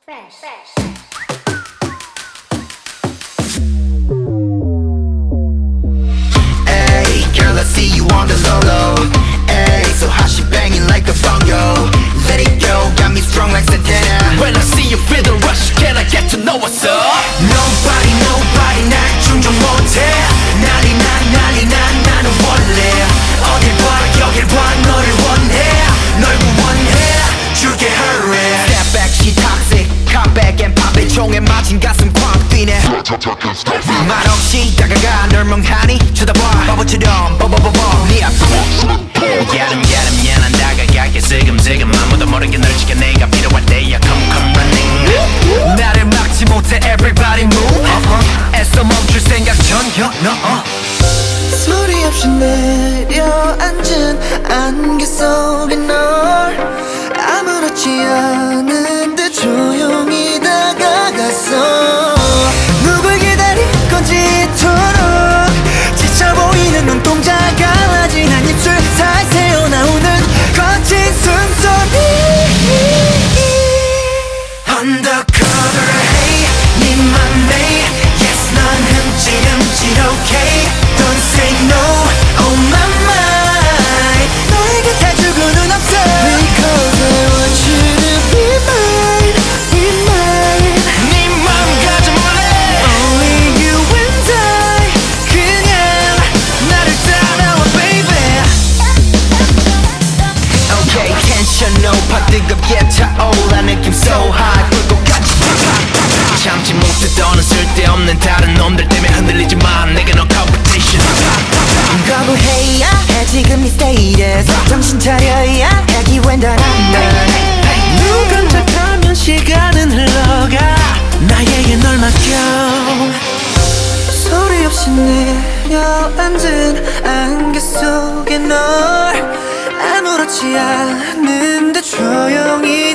Hey, girl, I see you on the low. Hey, so hot, she banging like a bongo. Let it go, got me strong like Santana. When I see you feel the rush, can I get to know what's up? Nobody 날 충족 못해. 난리 나는 원래 어딜 봐 여길 봐 너를 원해. 널 원해 줄게 hurry. Step back, she toxic. Come back and pop it. 총에 맞힌 가슴 꽉 뛰네. 말없이 다가가 널 멍하니 쳐다봐 바보처럼 네 앞으로 난 다가갈게 슬금슬금 아무도 모르게 널 지켜 내가 필요할 때야 come running. 나를 막지 못해 everybody move. 애써 멈출 생각 전혀 no. 소리 없이 내려앉은 안개 속에 널 아무렇지 않은데 조용히 다가갔어. 누굴 기다릴 건지 이토록 지쳐 보이는 눈동자 강아지한 입술 살 새어 나오는 거친 숨소리. Undercover hey 네 맘에 yes 넌 흠질 okay. Don't say no oh my mind. 너의 곁에 주고는 없어 Because I want you to be mine, be mine. 네 맘 가져볼래. Only you and I 그냥 나를 따라와 baby. Okay 텐션 높아 뜨겁게 타올라 느낌 so high 불꽃같이 참지 못했던 쓸데없는 다른 놈들 때문에 흔들리지만 내게 no competition. 거부해야 해 지금 네 status. 정신 차려야 해 기회는 넌 눈 깜짝하면 시간은 흘러가 나에게 널 맡겨. 소리 없이 내려앉은 안개 속에 널 아무렇지 않은데 조용히